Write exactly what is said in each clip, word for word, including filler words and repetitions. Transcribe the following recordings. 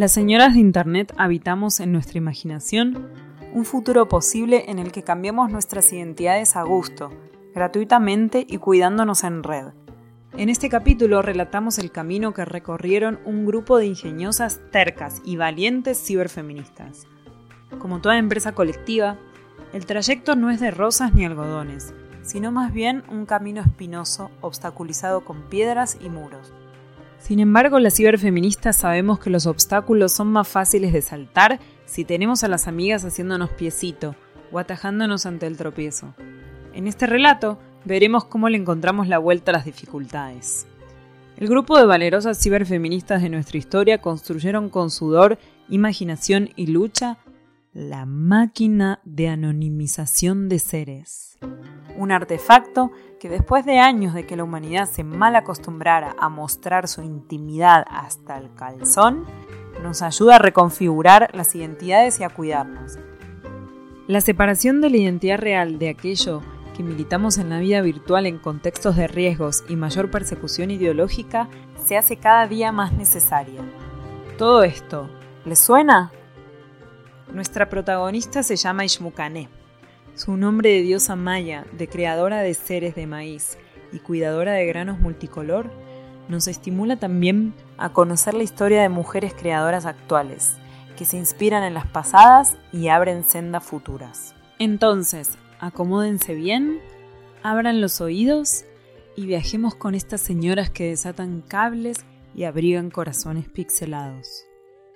Las señoras de Internet habitamos en nuestra imaginación un futuro posible en el que cambiemos nuestras identidades a gusto, gratuitamente y cuidándonos en red. En este capítulo relatamos el camino que recorrieron un grupo de ingeniosas, tercas y valientes ciberfeministas. Como toda empresa colectiva, el trayecto no es de rosas ni algodones, sino más bien un camino espinoso, obstaculizado con piedras y muros. Sin embargo, las ciberfeministas sabemos que los obstáculos son más fáciles de saltar si tenemos a las amigas haciéndonos piecito o atajándonos ante el tropiezo. En este relato veremos cómo le encontramos la vuelta a las dificultades. El grupo de valerosas ciberfeministas de nuestra historia construyeron con sudor, imaginación y lucha la máquina de anonimización de seres. Un artefacto que después de años de que la humanidad se mal acostumbrara a mostrar su intimidad hasta el calzón, nos ayuda a reconfigurar las identidades y a cuidarnos. La separación de la identidad real de aquello que militamos en la vida virtual en contextos de riesgos y mayor persecución ideológica se hace cada día más necesaria. Todo esto, ¿les suena? Nuestra protagonista se llama Ixmucané. Su nombre de diosa maya, de creadora de seres de maíz y cuidadora de granos multicolor, nos estimula también a conocer la historia de mujeres creadoras actuales, que se inspiran en las pasadas y abren sendas futuras. Entonces, acomódense bien, abran los oídos y viajemos con estas señoras que desatan cables y abrigan corazones pixelados.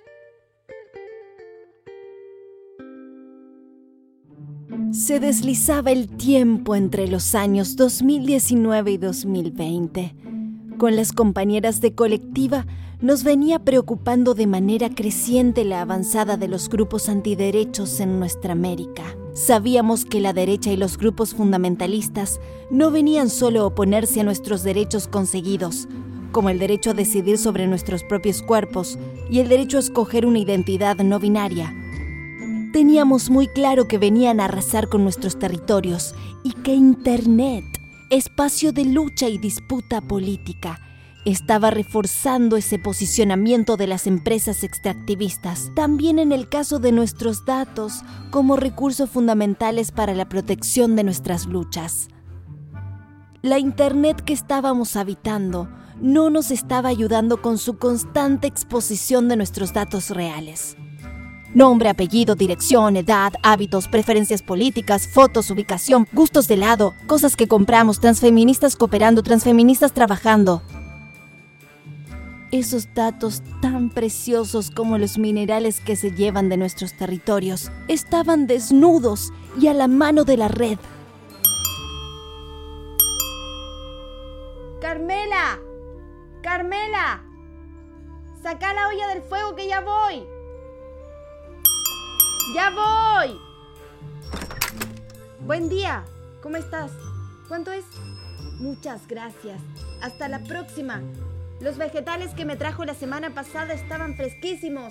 Se deslizaba el tiempo entre los años dos mil diecinueve y dos mil veinte. Con las compañeras de colectiva nos venía preocupando de manera creciente la avanzada de los grupos antiderechos en nuestra América. Sabíamos que la derecha y los grupos fundamentalistas no venían solo a oponerse a nuestros derechos conseguidos, como el derecho a decidir sobre nuestros propios cuerpos y el derecho a escoger una identidad no binaria. Teníamos muy claro que venían a arrasar con nuestros territorios y que Internet, espacio de lucha y disputa política, estaba reforzando ese posicionamiento de las empresas extractivistas, también en el caso de nuestros datos como recursos fundamentales para la protección de nuestras luchas. La Internet que estábamos habitando no nos estaba ayudando con su constante exposición de nuestros datos reales. Nombre, apellido, dirección, edad, hábitos, preferencias políticas, fotos, ubicación, gustos de helado, cosas que compramos, transfeministas cooperando, transfeministas trabajando. Esos datos tan preciosos como los minerales que se llevan de nuestros territorios estaban desnudos y a la mano de la red. ¡Carmela! ¡Carmela! ¡Saca la olla del fuego que ya voy! ¡Ya voy! Buen día, ¿cómo estás? ¿Cuánto es? Muchas gracias. Hasta la próxima. Los vegetales que me trajo la semana pasada estaban fresquísimos.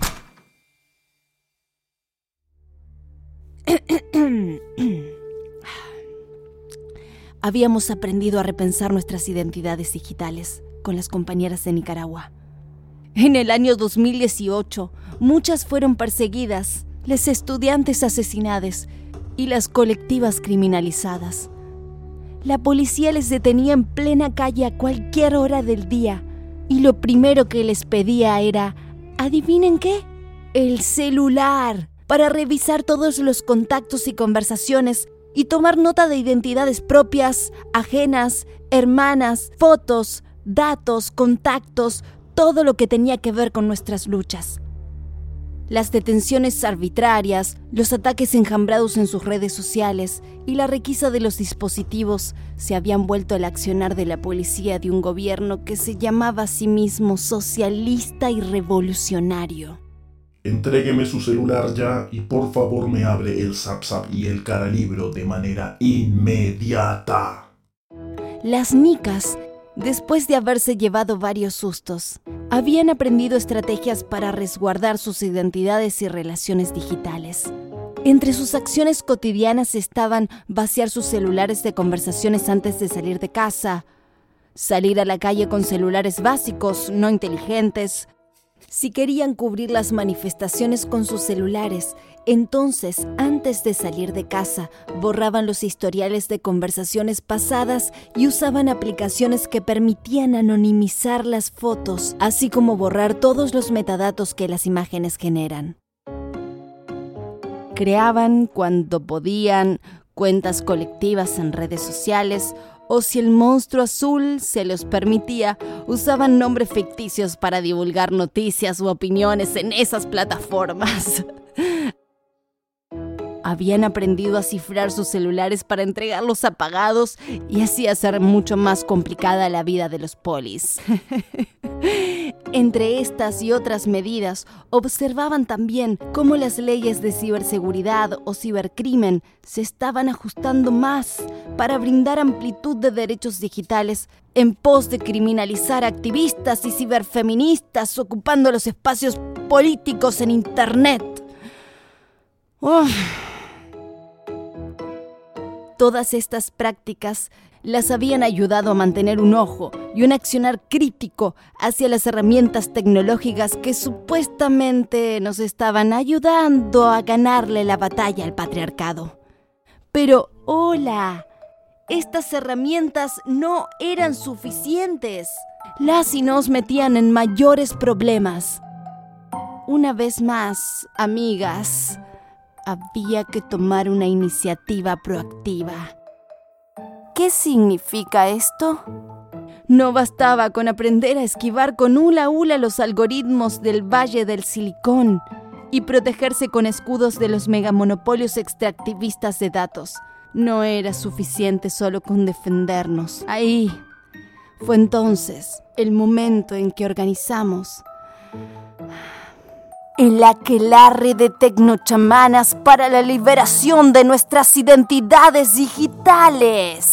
Habíamos aprendido a repensar nuestras identidades digitales con las compañeras de Nicaragua. En el año dos mil dieciocho, muchas fueron perseguidas, las estudiantes asesinadas y las colectivas criminalizadas. La policía les detenía en plena calle a cualquier hora del día y lo primero que les pedía era, ¿adivinen qué? El celular, para revisar todos los contactos y conversaciones y tomar nota de identidades propias, ajenas, hermanas, fotos, datos, contactos, todo lo que tenía que ver con nuestras luchas. Las detenciones arbitrarias, los ataques enjambrados en sus redes sociales y la requisa de los dispositivos se habían vuelto el accionar de la policía de un gobierno que se llamaba a sí mismo socialista y revolucionario. Entrégueme su celular ya y por favor me abre el ZapZap y el Caralibro de manera inmediata. Las nicas, después de haberse llevado varios sustos, habían aprendido estrategias para resguardar sus identidades y relaciones digitales. Entre sus acciones cotidianas estaban vaciar sus celulares de conversaciones antes de salir de casa, salir a la calle con celulares básicos, no inteligentes, Si querían cubrir las manifestaciones con sus celulares, entonces, antes de salir de casa, borraban los historiales de conversaciones pasadas y usaban aplicaciones que permitían anonimizar las fotos, así como borrar todos los metadatos que las imágenes generan. Creaban, cuando podían, cuentas colectivas en redes sociales, o si el monstruo azul se los permitía, usaban nombres ficticios para divulgar noticias u opiniones en esas plataformas. Habían aprendido a cifrar sus celulares para entregarlos apagados y así hacer mucho más complicada la vida de los polis. Entre estas y otras medidas, observaban también cómo las leyes de ciberseguridad o cibercrimen se estaban ajustando más para brindar amplitud de derechos digitales en pos de criminalizar activistas y ciberfeministas ocupando los espacios políticos en Internet. Uf. Todas estas prácticas las habían ayudado a mantener un ojo y un accionar crítico hacia las herramientas tecnológicas que supuestamente nos estaban ayudando a ganarle la batalla al patriarcado. Pero, hola, estas herramientas no eran suficientes. Las y nos metían en mayores problemas. Una vez más, amigas, había que tomar una iniciativa proactiva. ¿Qué significa esto? No bastaba con aprender a esquivar con hula hula los algoritmos del Valle del Silicón y protegerse con escudos de los megamonopolios extractivistas de datos. No era suficiente solo con defendernos. Ahí fue entonces el momento en que organizamos el aquelarre de tecnochamanas para la liberación de nuestras identidades digitales.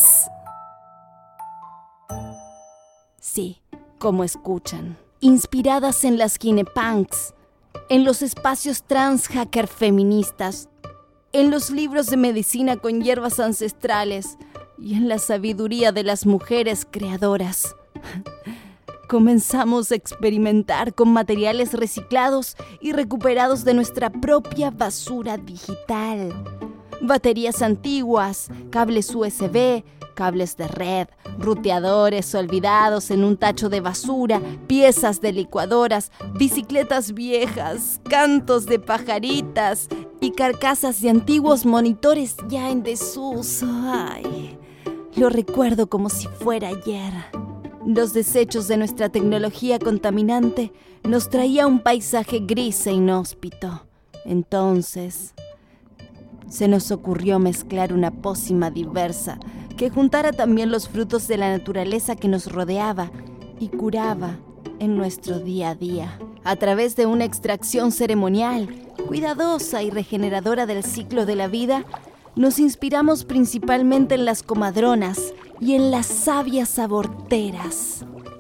Sí, como escuchan, inspiradas en las ginepunks, en los espacios trans hacker feministas, en los libros de medicina con hierbas ancestrales y en la sabiduría de las mujeres creadoras. Comenzamos a experimentar con materiales reciclados y recuperados de nuestra propia basura digital. Baterías antiguas, cables U S B, cables de red, ruteadores olvidados en un tacho de basura, piezas de licuadoras, bicicletas viejas, cantos de pajaritas y carcasas de antiguos monitores ya en desuso. Ay, lo recuerdo como si fuera ayer. Los desechos de nuestra tecnología contaminante nos traía un paisaje gris e inhóspito. Entonces, se nos ocurrió mezclar una pócima diversa que juntara también los frutos de la naturaleza que nos rodeaba y curaba en nuestro día a día. A través de una extracción ceremonial, cuidadosa y regeneradora del ciclo de la vida, nos inspiramos principalmente en las comadronas y en las sabias aborteras.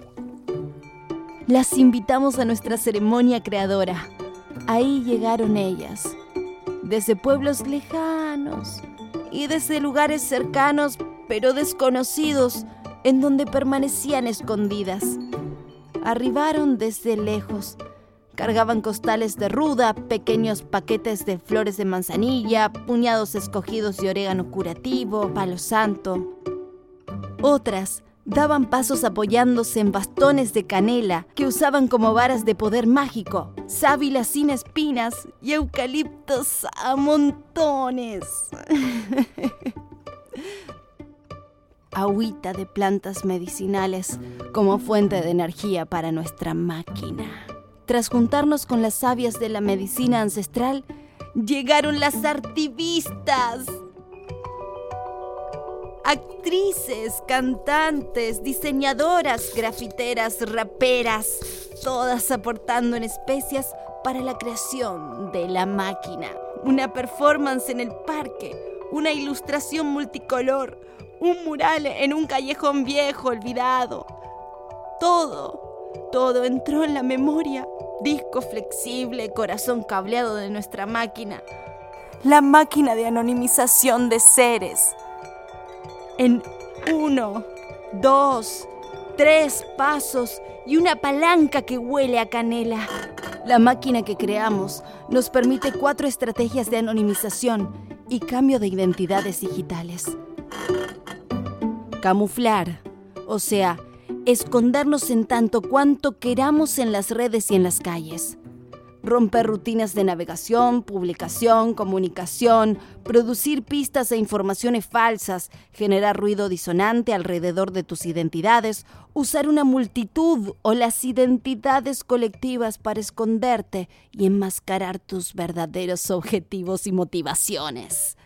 Las invitamos a nuestra ceremonia creadora. Ahí llegaron ellas, desde pueblos lejanos y desde lugares cercanos pero desconocidos, en donde permanecían escondidas. Arribaron desde lejos. Cargaban costales de ruda, pequeños paquetes de flores de manzanilla, puñados escogidos de orégano curativo, palo santo. Otras daban pasos apoyándose en bastones de canela que usaban como varas de poder mágico, sábila sin espinas y eucaliptos a montones. Agüita de plantas medicinales como fuente de energía para nuestra máquina. Tras juntarnos con las sabias de la medicina ancestral, llegaron las artivistas. Actrices, cantantes, diseñadoras, grafiteras, raperas, todas aportando en especias para la creación de la máquina. Una performance en el parque, una ilustración multicolor, un mural en un callejón viejo olvidado. Todo, todo entró en la memoria. Disco flexible, corazón cableado de nuestra máquina. La máquina de anonimización de seres. En uno, dos, tres pasos y una palanca que huele a canela. La máquina que creamos nos permite cuatro estrategias de anonimización y cambio de identidades digitales. Camuflar, o sea, escondernos en tanto cuanto queramos en las redes y en las calles. Romper rutinas de navegación, publicación, comunicación, producir pistas e informaciones falsas, generar ruido disonante alrededor de tus identidades, usar una multitud o las identidades colectivas para esconderte y enmascarar tus verdaderos objetivos y motivaciones.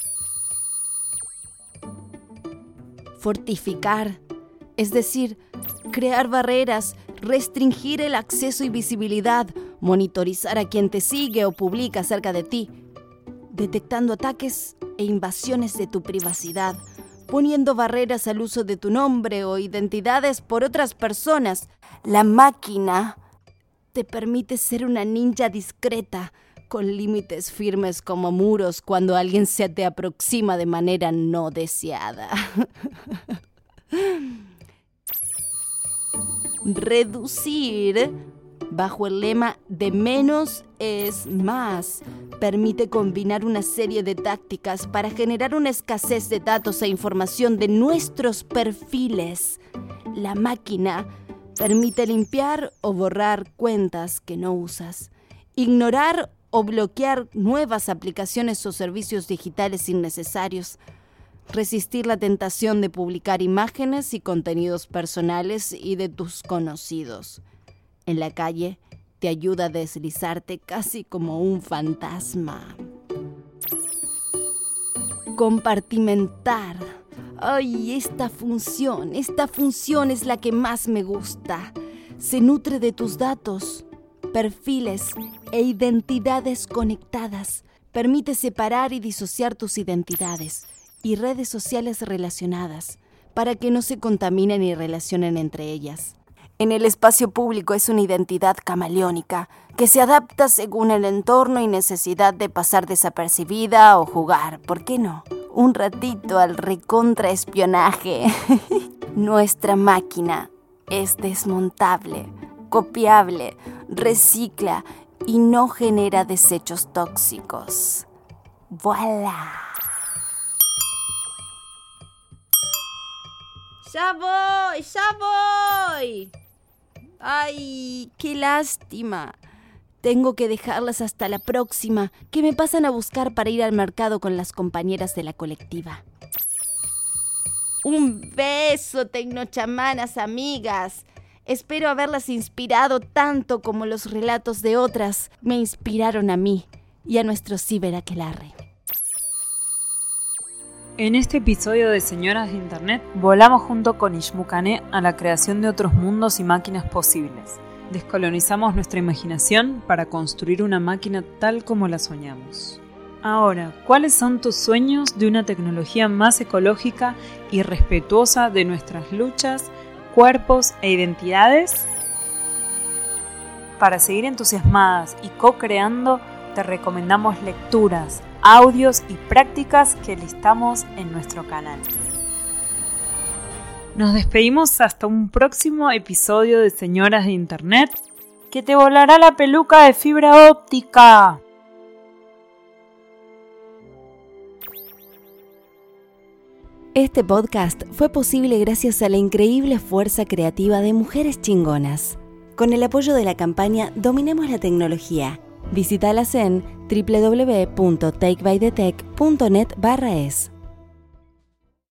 Fortificar, es decir, crear barreras, restringir el acceso y visibilidad, monitorizar a quien te sigue o publica acerca de ti, detectando ataques e invasiones de tu privacidad, poniendo barreras al uso de tu nombre o identidades por otras personas. La máquina te permite ser una ninja discreta, con límites firmes como muros cuando alguien se te aproxima de manera no deseada. Reducir, bajo el lema de menos es más, permite combinar una serie de tácticas para generar una escasez de datos e información de nuestros perfiles. La máquina permite limpiar o borrar cuentas que no usas, ignorar o bloquear nuevas aplicaciones o servicios digitales innecesarios, resistir la tentación de publicar imágenes y contenidos personales y de tus conocidos. En la calle te ayuda a deslizarte casi como un fantasma. Compartimentar. Ay, esta función, esta función es la que más me gusta. Se nutre de tus datos, perfiles e identidades conectadas. Permite separar y disociar tus identidades y redes sociales relacionadas para que no se contaminen y relacionen entre ellas. En el espacio público es una identidad camaleónica que se adapta según el entorno y necesidad de pasar desapercibida o jugar, ¿por qué no?, un ratito al recontraespionaje. Nuestra máquina es desmontable, copiable, recicla y no genera desechos tóxicos. ¡Voilá! ¡Ya voy! ¡Ya voy! ¡Ay, qué lástima! Tengo que dejarlas hasta la próxima, que me pasan a buscar para ir al mercado con las compañeras de la colectiva. Un beso, tecnochamanas amigas. Espero haberlas inspirado tanto como los relatos de otras me inspiraron a mí y a nuestro ciberaquelarre. En este episodio de Señoras de Internet, volamos junto con Ishmukane a la creación de otros mundos y máquinas posibles. Descolonizamos nuestra imaginación para construir una máquina tal como la soñamos. Ahora, ¿cuáles son tus sueños de una tecnología más ecológica y respetuosa de nuestras luchas, cuerpos e identidades? Para seguir entusiasmadas y co-creando, te recomendamos lecturas, audios y prácticas que listamos en nuestro canal. Nos despedimos hasta un próximo episodio de Señoras de Internet, que te volará la peluca de fibra óptica. Este podcast fue posible gracias a la increíble fuerza creativa de mujeres chingonas. Con el apoyo de la campaña Dominemos la Tecnología. Visítalas en doble u doble u doble u punto take by the tech punto net barra es.